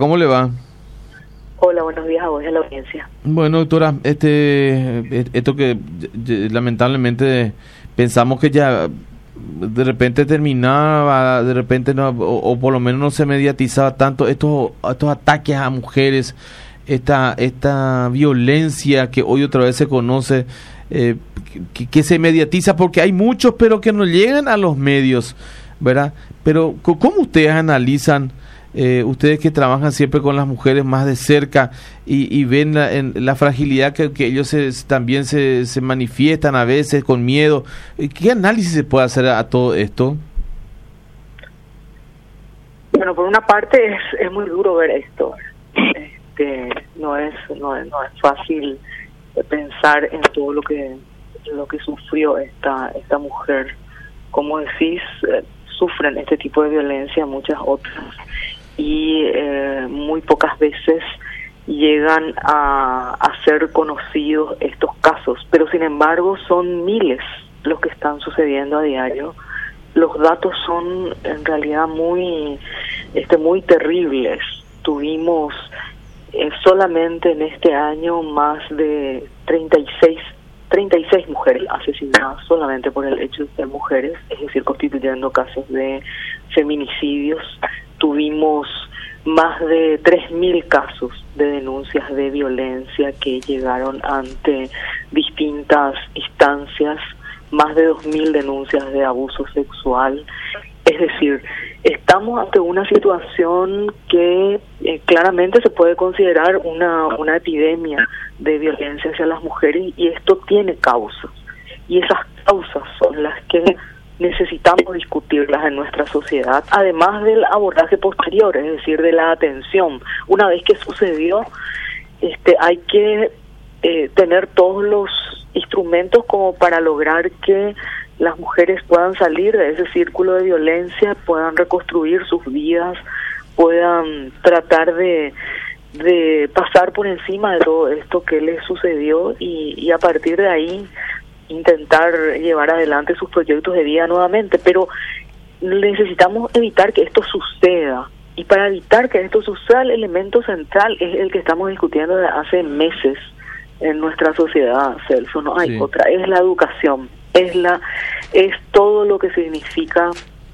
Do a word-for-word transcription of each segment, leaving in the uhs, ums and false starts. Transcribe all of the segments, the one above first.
¿cómo le va? Hola, buenos días a vos y a la audiencia. Bueno, doctora, este, esto que lamentablemente pensamos que ya de repente terminaba, de repente no, o, o por lo menos no se mediatizaba tanto estos, estos ataques a mujeres, esta, esta violencia que hoy otra vez se conoce, eh, que, que se mediatiza porque hay muchos, pero que no llegan a los medios, ¿verdad? Pero ¿cómo ustedes analizan? Eh, ustedes que trabajan siempre con las mujeres más de cerca y, y ven la, en, la fragilidad que, que ellos se, también se, se manifiestan a veces con miedo, ¿qué análisis se puede hacer a, a todo esto? Bueno, por una parte es, es muy duro ver esto. Este, no es no es, no es fácil pensar en todo lo que lo que sufrió esta esta mujer. Como decís, eh, sufren este tipo de violencia muchas otras, y eh, muy pocas veces llegan a, a ser conocidos estos casos, pero sin embargo son miles los que están sucediendo a diario. Los datos son en realidad muy este muy terribles. Tuvimos eh, solamente en este año más de treinta y seis mujeres asesinadas solamente por el hecho de ser mujeres, es decir, constituyendo casos de feminicidios. Tuvimos más de tres mil casos de denuncias de violencia que llegaron ante distintas instancias, más de dos mil denuncias de abuso sexual. Es decir, estamos ante una situación que eh, claramente se puede considerar una, una epidemia de violencia hacia las mujeres, y esto tiene causas, y esas causas son las que necesitamos discutirlas en nuestra sociedad, además del abordaje posterior, es decir, de la atención. Una vez que sucedió, este, hay que eh, tener todos los instrumentos como para lograr que las mujeres puedan salir de ese círculo de violencia, puedan reconstruir sus vidas, puedan tratar de, de pasar por encima de todo esto que les sucedió, y, y a partir de ahí intentar llevar adelante sus proyectos de vida nuevamente. Pero necesitamos evitar que esto suceda, y para evitar que esto suceda el elemento central es el que estamos discutiendo desde hace meses en nuestra sociedad, Celso. No hay sí. otra, es la educación, es la es todo lo que significa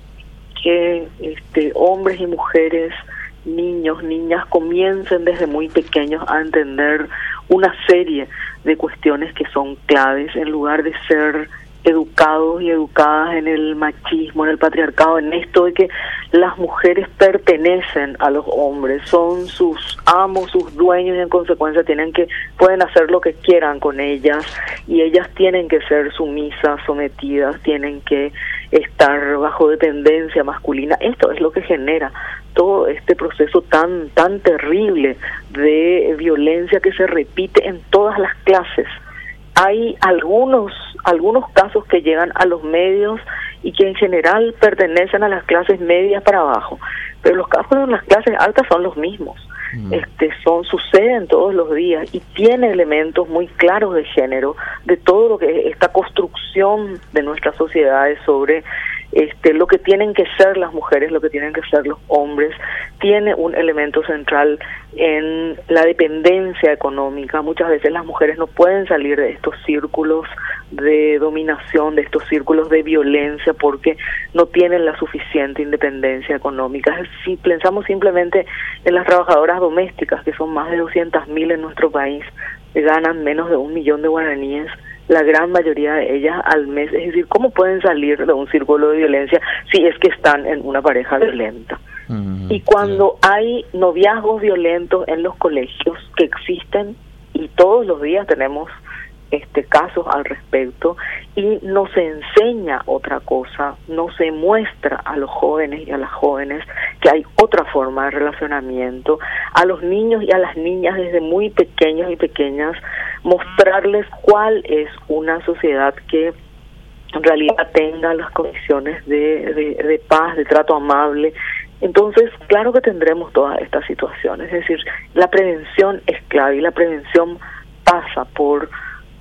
que este hombres y mujeres, niños, niñas comiencen desde muy pequeños a entender una serie de cuestiones que son claves, en lugar de ser educados y educadas en el machismo, en el patriarcado, en esto de que las mujeres pertenecen a los hombres, son sus amos, sus dueños, y en consecuencia tienen que pueden hacer lo que quieran con ellas, y ellas tienen que ser sumisas, sometidas, tienen que estar bajo dependencia masculina. Esto es lo que genera todo este proceso tan tan terrible de violencia que se repite en todas las clases. Hay algunos algunos casos que llegan a los medios y que en general pertenecen a las clases medias para abajo, pero los casos en las clases altas son los mismos. Mm. Este son suceden todos los días y tiene elementos muy claros de género, de todo lo que es esta construcción de nuestras sociedades sobre este lo que tienen que ser las mujeres, lo que tienen que ser los hombres. Tiene un elemento central en la dependencia económica. Muchas veces las mujeres no pueden salir de estos círculos de dominación, de estos círculos de violencia, porque no tienen la suficiente independencia económica. Si pensamos simplemente en las trabajadoras domésticas, que son más de doscientas mil en nuestro país, que ganan menos de un millón de guaraníes, la gran mayoría de ellas al mes. Es decir, ¿cómo pueden salir de un círculo de violencia si es que están en una pareja violenta? Mm-hmm. Y cuando yeah. hay noviazgos violentos en los colegios, que existen, y todos los días tenemos este casos al respecto, y no se enseña otra cosa, no se muestra a los jóvenes y a las jóvenes que hay otra forma de relacionamiento, a los niños y a las niñas desde muy pequeños y pequeñas, mostrarles cuál es una sociedad que en realidad tenga las condiciones de, de, de paz, de trato amable. Entonces, claro que tendremos todas estas situaciones, es decir, la prevención es clave, y la prevención pasa por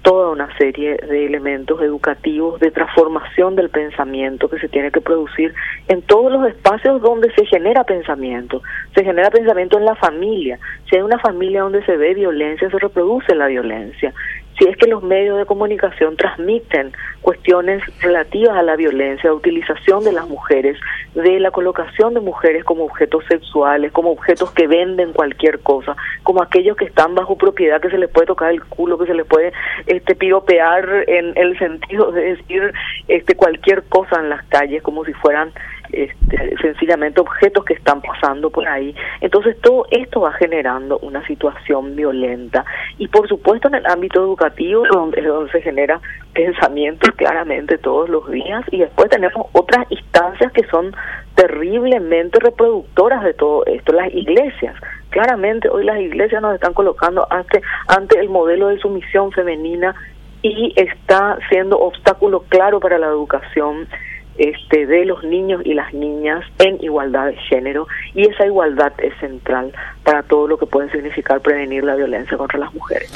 toda una serie de elementos educativos, de transformación del pensamiento que se tiene que producir en todos los espacios donde se genera pensamiento. Se genera pensamiento en la familia. Si hay una familia donde se ve violencia, se reproduce la violencia. Si es que los medios de comunicación transmiten cuestiones relativas a la violencia, la utilización de las mujeres, de la colocación de mujeres como objetos sexuales, como objetos que venden cualquier cosa, como aquellos que están bajo propiedad, que se les puede tocar el culo, que se les puede este piropear en el sentido de decir este cualquier cosa en las calles, como si fueran Este, sencillamente objetos que están pasando por ahí. Entonces todo esto va generando una situación violenta, y por supuesto en el ámbito educativo, donde, donde se genera pensamiento claramente todos los días, y después tenemos otras instancias que son terriblemente reproductoras de todo esto. Las iglesias, claramente hoy las iglesias nos están colocando ante, ante el modelo de sumisión femenina, y está siendo obstáculo claro para la educación Este, de los niños y las niñas en igualdad de género, y esa igualdad es central para todo lo que puede significar prevenir la violencia contra las mujeres.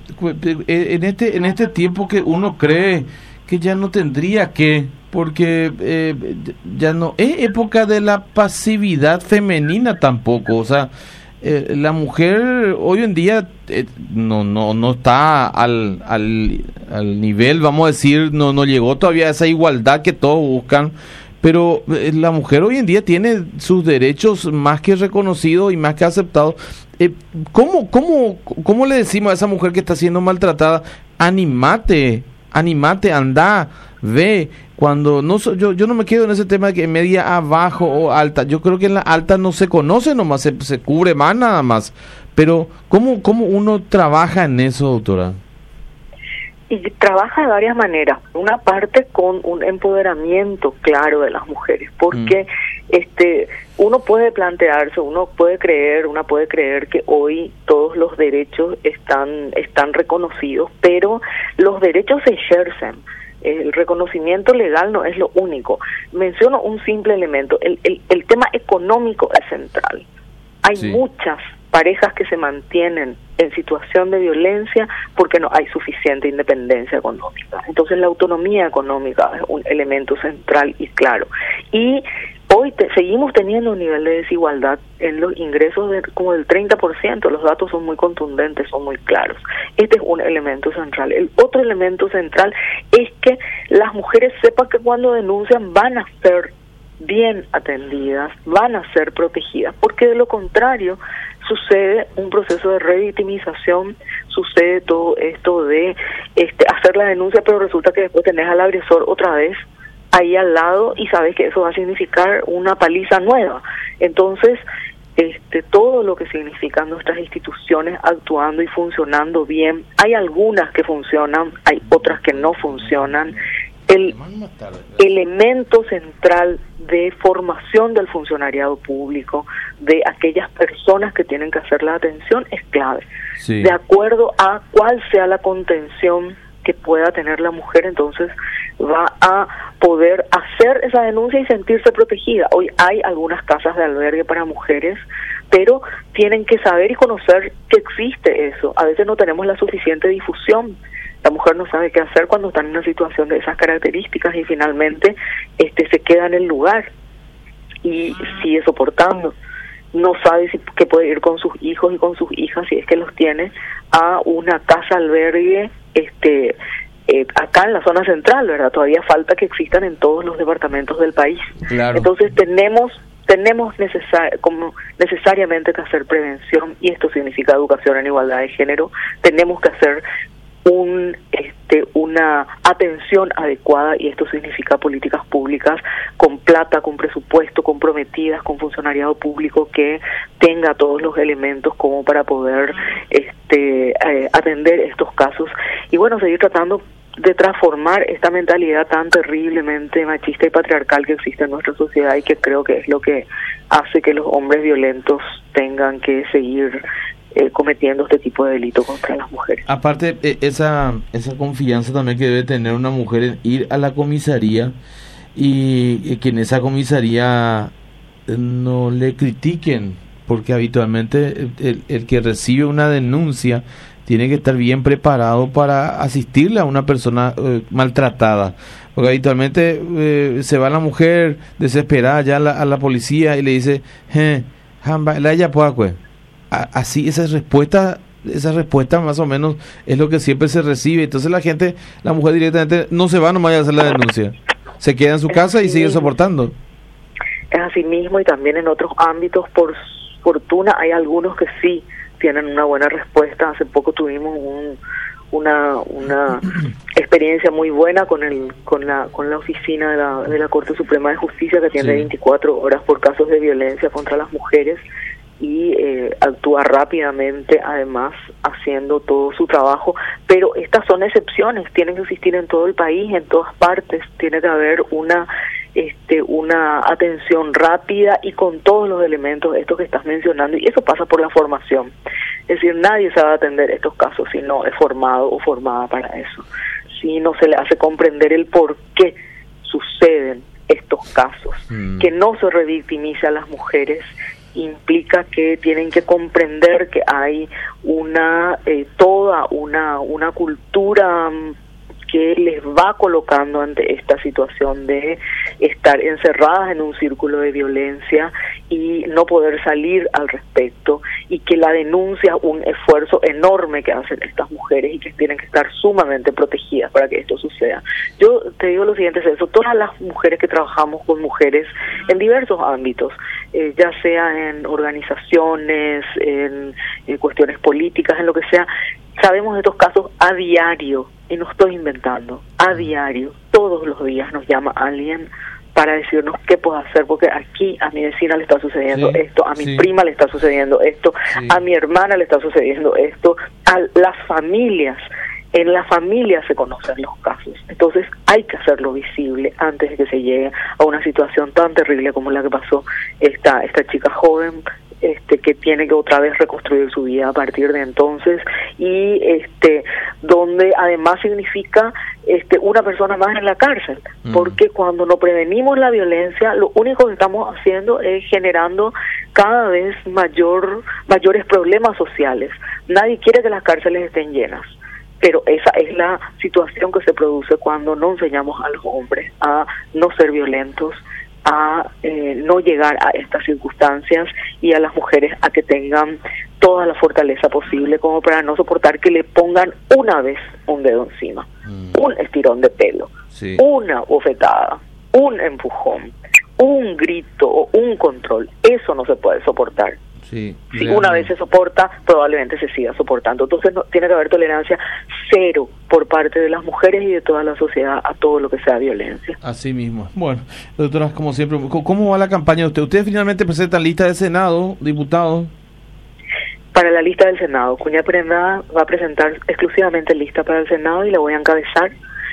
En este en este tiempo que uno cree que ya no tendría que, porque eh, ya no es época de la pasividad femenina tampoco, o sea, Eh, la mujer hoy en día eh, no no no está al, al al nivel, vamos a decir, no no llegó todavía a esa igualdad que todos buscan, pero eh, la mujer hoy en día tiene sus derechos más que reconocidos y más que aceptados. Eh, ¿cómo, cómo, ¿Cómo le decimos a esa mujer que está siendo maltratada? Animate, animate, anda, ve. Cuando no yo yo no me quedo en ese tema de que media abajo o alta. Yo creo que en la alta no se conoce nomás, se, se cubre más nada más. Pero ¿cómo cómo uno trabaja en eso, doctora? Y trabaja de varias maneras. Una parte con un empoderamiento claro de las mujeres, porque mm. este uno puede plantearse, uno puede creer, una puede creer que hoy todos los derechos están están reconocidos, pero los derechos se ejercen. El reconocimiento legal no es lo único. Menciono un simple elemento, el, el, el tema económico es central. Hay sí. muchas parejas que se mantienen en situación de violencia porque no hay suficiente independencia económica. Entonces la autonomía económica es un elemento central y claro. Y hoy te, seguimos teniendo un nivel de desigualdad en los ingresos de como del treinta por ciento. Los datos son muy contundentes, son muy claros. Este es un elemento central. El otro elemento central es que las mujeres sepan que cuando denuncian van a ser bien atendidas, van a ser protegidas, porque de lo contrario sucede un proceso de revictimización, sucede todo esto de este hacer la denuncia, pero resulta que después tenés al agresor otra vez ahí al lado y sabes que eso va a significar una paliza nueva. Entonces, este todo lo que significan nuestras instituciones actuando y funcionando bien, hay algunas que funcionan, hay otras que no funcionan. El elemento central de formación del funcionariado público, de aquellas personas que tienen que hacer la atención, es clave. Sí. De acuerdo a cuál sea la contención que pueda tener la mujer, entonces va a poder hacer esa denuncia y sentirse protegida. Hoy hay algunas casas de albergue para mujeres, pero tienen que saber y conocer que existe eso. A veces no tenemos la suficiente difusión. La mujer no sabe qué hacer cuando está en una situación de esas características y finalmente este se queda en el lugar y sigue soportando. No sabe si que puede ir con sus hijos y con sus hijas, si es que los tiene, a una casa albergue este eh, acá en la zona central, ¿verdad? Todavía falta que existan en todos los departamentos del país. Claro. Entonces tenemos tenemos necesar, como necesariamente que hacer prevención, y esto significa educación en igualdad de género. Tenemos que hacer un este una atención adecuada, y esto significa políticas públicas con plata, con presupuesto, comprometidas, con funcionariado público que tenga todos los elementos como para poder este eh, atender estos casos, y bueno, seguir tratando de transformar esta mentalidad tan terriblemente machista y patriarcal que existe en nuestra sociedad, y que creo que es lo que hace que los hombres violentos tengan que seguir Eh, cometiendo este tipo de delito contra las mujeres. Aparte, eh, esa esa confianza también que debe tener una mujer en ir a la comisaría y, y que en esa comisaría no le critiquen, porque habitualmente el, el que recibe una denuncia tiene que estar bien preparado para asistirle a una persona eh, maltratada. Porque habitualmente eh, se va la mujer desesperada ya a la, a la policía y le dice, eh, la ella puede, así esa respuesta, esa respuesta más o menos es lo que siempre se recibe. Entonces la gente, la mujer directamente no se va nomás a hacer la denuncia, se queda en su casa y sigue soportando. Es así mismo, y también en otros ámbitos, por fortuna, hay algunos que sí tienen una buena respuesta. Hace poco tuvimos un, una una experiencia muy buena con el con la con la oficina de la, de la Corte Suprema de Justicia, que atiende sí. veinticuatro horas por casos de violencia contra las mujeres, y eh, actúa rápidamente, además haciendo todo su trabajo. Pero estas son excepciones, tienen que existir en todo el país, en todas partes. Tiene que haber una este una atención rápida y con todos los elementos estos que estás mencionando, y eso pasa por la formación. Es decir, nadie sabe atender estos casos si no es formado o formada para eso, si no se le hace comprender el por qué suceden estos casos. Mm. Que no se revictimice a las mujeres implica que tienen que comprender que hay una eh, toda una una cultura que les va colocando ante esta situación de estar encerradas en un círculo de violencia y no poder salir al respecto, y que la denuncia es un esfuerzo enorme que hacen estas mujeres y que tienen que estar sumamente protegidas para que esto suceda. Yo te digo lo siguiente, Celso, todas las mujeres que trabajamos con mujeres en diversos ámbitos, eh, ya sea en organizaciones, en, en cuestiones políticas, en lo que sea, sabemos de estos casos a diario, y no estoy inventando, a diario, todos los días nos llama alguien para decirnos qué puedo hacer, porque aquí a mi vecina le está sucediendo sí, esto, a mi sí. prima le está sucediendo esto, sí. a mi hermana le está sucediendo esto, a las familias, en la familia se conocen los casos. Entonces hay que hacerlo visible antes de que se llegue a una situación tan terrible como la que pasó esta esta chica joven, este que tiene que otra vez reconstruir su vida a partir de entonces, y este donde además significa este una persona más en la cárcel, mm. porque cuando no prevenimos la violencia, lo único que estamos haciendo es generando cada vez mayor mayores problemas sociales. Nadie quiere que las cárceles estén llenas, pero esa es la situación que se produce cuando no enseñamos a los hombres a no ser violentos, a eh, no llegar a estas circunstancias, y a las mujeres a que tengan toda la fortaleza posible como para no soportar que le pongan una vez un dedo encima, mm. un estirón de pelo, sí. una bofetada, un empujón, un grito o un control. Eso no se puede soportar. Sí, si una vez se soporta, probablemente se siga soportando. Entonces no, tiene que haber tolerancia cero por parte de las mujeres y de toda la sociedad a todo lo que sea violencia. Así mismo. Bueno, doctora, como siempre, ¿cómo va la campaña de usted? ¿Usted finalmente presenta lista de Senado, diputados? Para la lista del Senado, Cuña Prenda va a presentar exclusivamente lista para el Senado y la voy a encabezar.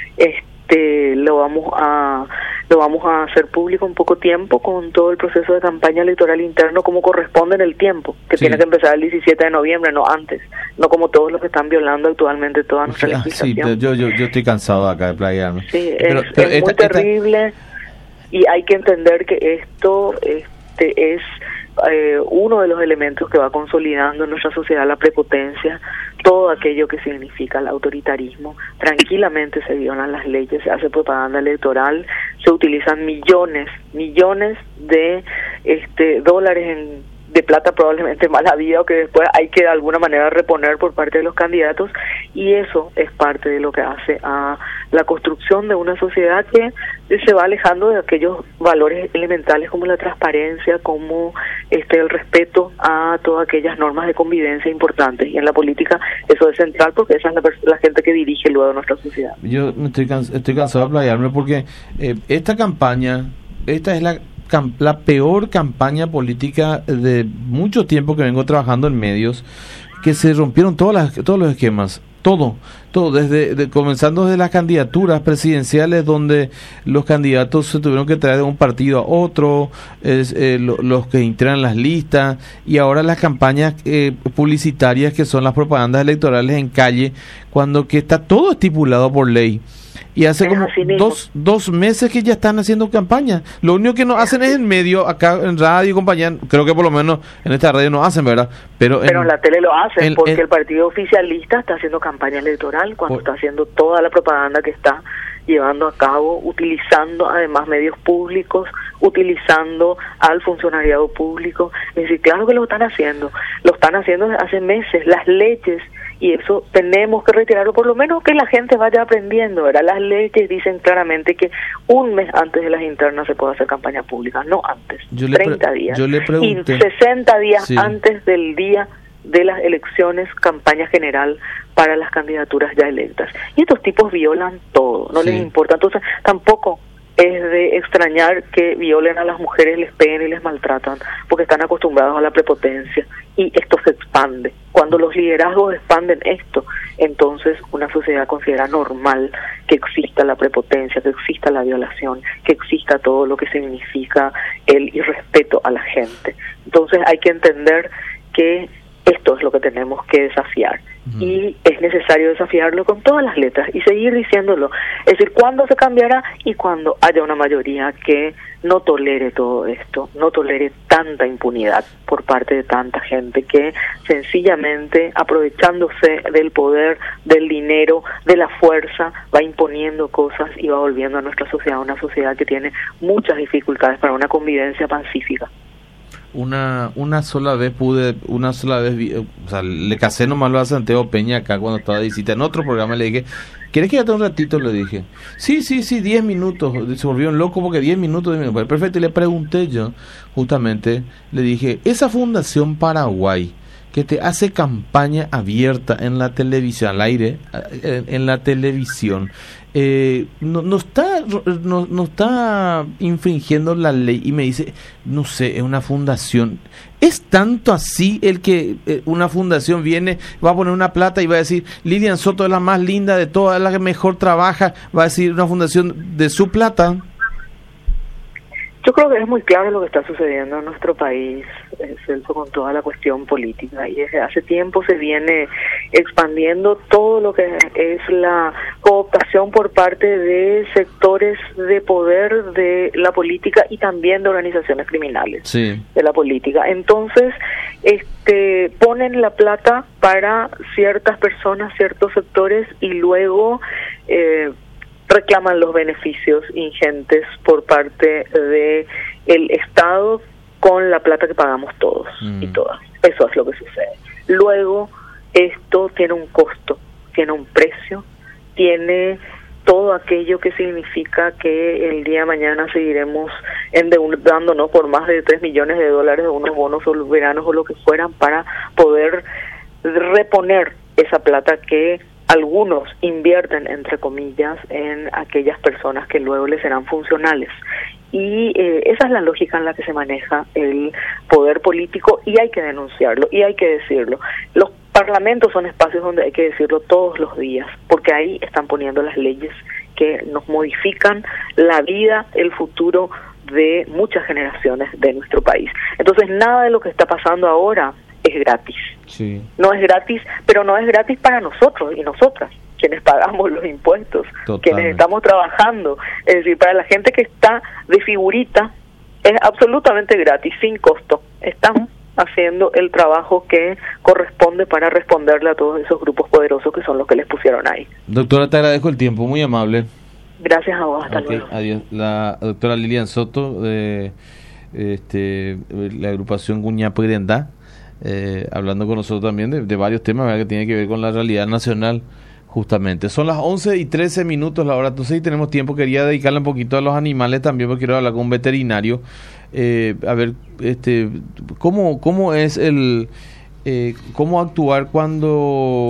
Este, lo vamos a lo vamos a hacer público en poco tiempo, con todo el proceso de campaña electoral interno como corresponde en el tiempo, que sí. tiene que empezar el diecisiete de noviembre, no antes, no como todos los que están violando actualmente toda nuestra o sea, legislación. Sí, yo, yo, yo estoy cansado acá de playarme. Sí, pero, es, pero es esta, muy terrible esta... y hay que entender que esto este es eh, uno de los elementos que va consolidando en nuestra sociedad la prepotencia, todo aquello que significa el autoritarismo. Tranquilamente se violan las leyes, se hace propaganda electoral, se utilizan millones, millones de este dólares en de plata probablemente mal habida, o que después hay que de alguna manera reponer por parte de los candidatos, y eso es parte de lo que hace a la construcción de una sociedad que se va alejando de aquellos valores elementales como la transparencia, como este el respeto a todas aquellas normas de convivencia importantes, y en la política eso es central porque esa es la, la gente que dirige luego nuestra sociedad. Yo estoy, cans estoy cansado de playarme porque eh, esta campaña, esta es la la peor campaña política de mucho tiempo que vengo trabajando en medios, que se rompieron todas las, todos los esquemas, todo. todo, desde de, comenzando desde las candidaturas presidenciales, donde los candidatos se tuvieron que traer de un partido a otro, es, eh, lo, los que integran las listas, y ahora las campañas eh, publicitarias, que son las propagandas electorales en calle, cuando que está todo estipulado por ley. Y hace como dos, dos meses que ya están haciendo campaña. Lo único que no hacen es en medio, acá en radio y compañía, creo que por lo menos en esta radio no hacen, ¿verdad? Pero, Pero en, en la tele lo hacen, en, porque en, el partido oficialista está haciendo campaña electoral, cuando por, está haciendo toda la propaganda que está llevando a cabo, utilizando además medios públicos, utilizando al funcionariado público. Es decir, claro que lo están haciendo, lo están haciendo desde hace meses. Las leyes, y eso tenemos que retirarlo, por lo menos que la gente vaya aprendiendo, ¿verdad? Las leyes dicen claramente que un mes antes de las internas se puede hacer campaña pública, no antes, yo treinta le días, yo le pregunté, y sesenta días sí. antes del día de las elecciones, campaña general para las candidaturas ya electas. Y estos tipos violan todo, no sí. les importa. Entonces, tampoco es de extrañar que violen a las mujeres, les peguen y les maltratan, porque están acostumbrados a la prepotencia, y esto se expande. Cuando los liderazgos expanden esto, entonces una sociedad considera normal que exista la prepotencia, que exista la violación, que exista todo lo que significa el irrespeto a la gente. Entonces hay que entender que esto es lo que tenemos que desafiar. Uh-huh. Y es necesario desafiarlo con todas las letras y seguir diciéndolo. Es decir, cuando se cambiará y cuando haya una mayoría que no tolere todo esto, no tolere tanta impunidad por parte de tanta gente que sencillamente, aprovechándose del poder, del dinero, de la fuerza, va imponiendo cosas y va volviendo a nuestra sociedad una sociedad que tiene muchas dificultades para una convivencia pacífica. Una una sola vez pude, una sola vez, vi, o sea, le casé nomás lo a Santiago Peña acá cuando estaba de visita en otro programa. Le dije, ¿quieres quedarte un ratito? Le dije, sí, sí, sí, diez minutos. Se volvió un loco porque diez minutos, diez minutos. Perfecto, y le pregunté yo, justamente, le dije, esa Fundación Paraguay, que te hace campaña abierta en la televisión, al aire, en, en la televisión, eh, no, no está no, no está infringiendo la ley. Y me dice, no sé, es una fundación. ¿Es tanto así el que eh, una fundación viene, va a poner una plata y va a decir, Lilian Soto es la más linda de todas, es la que mejor trabaja, va a decir una fundación de su plata? Yo creo que es muy claro lo que está sucediendo en nuestro país, Celso, con toda la cuestión política, y desde hace tiempo se viene expandiendo todo lo que es la cooptación por parte de sectores de poder de la política y también de organizaciones criminales sí. de la política. Entonces, este ponen la plata para ciertas personas, ciertos sectores, y luego eh, reclaman los beneficios ingentes por parte de el Estado con la plata que pagamos todos mm. y todas. Eso es lo que sucede. Luego, esto tiene un costo, tiene un precio, tiene todo aquello que significa que el día de mañana seguiremos endeudándonos por más de tres millones de dólares de unos bonos soberanos o lo que fueran para poder reponer esa plata que algunos invierten, entre comillas, en aquellas personas que luego les serán funcionales. Y eh, esa es la lógica en la que se maneja el poder político, y hay que denunciarlo, y hay que decirlo. Los parlamentos son espacios donde hay que decirlo todos los días, porque ahí están poniendo las leyes que nos modifican la vida, el futuro de muchas generaciones de nuestro país. Entonces, nada de lo que está pasando ahora es gratis. Sí. No es gratis, pero no es gratis para nosotros y nosotras, quienes pagamos los impuestos, Totalmente. Quienes estamos trabajando. Es decir, para la gente que está de figurita, es absolutamente gratis, sin costo. Estamos haciendo el trabajo que corresponde para responderle a todos esos grupos poderosos que son los que les pusieron ahí. Doctora, te agradezco el tiempo, muy amable. Gracias a vos, hasta okay, luego. Adiós. La doctora Lilian Soto, de este, la agrupación Guñapo y Dendá, eh, hablando con nosotros también de, de varios temas, ¿verdad?, que tienen que ver con la realidad nacional, justamente. Son las once y trece minutos la hora, entonces sí tenemos tiempo. Quería dedicarle un poquito a los animales también, porque quiero hablar con un veterinario, eh, a ver este cómo, cómo es el, eh, cómo actuar cuando